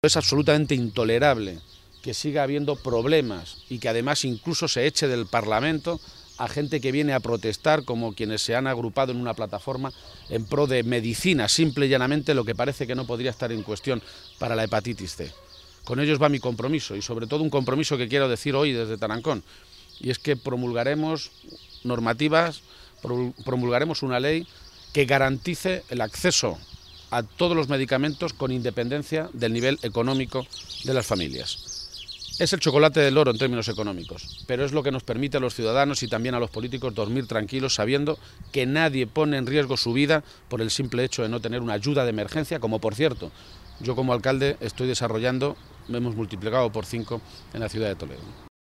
Es absolutamente intolerable que siga habiendo problemas y que además incluso se eche del Parlamento a gente que viene a protestar, como quienes se han agrupado en una plataforma en pro de medicina, simple y llanamente lo que parece que no podría estar en cuestión para la hepatitis C. Con ellos va mi compromiso y sobre todo un compromiso que quiero decir hoy desde Tarancón, y es que promulgaremos normativas, promulgaremos una ley que garantice el acceso a todos los medicamentos con independencia del nivel económico de las familias. Es el chocolate del oro en términos económicos, pero es lo que nos permite a los ciudadanos y también a los políticos dormir tranquilos sabiendo que nadie pone en riesgo su vida por el simple hecho de no tener una ayuda de emergencia, como por cierto, yo como alcalde estoy desarrollando, hemos multiplicado por 5 en la ciudad de Toledo.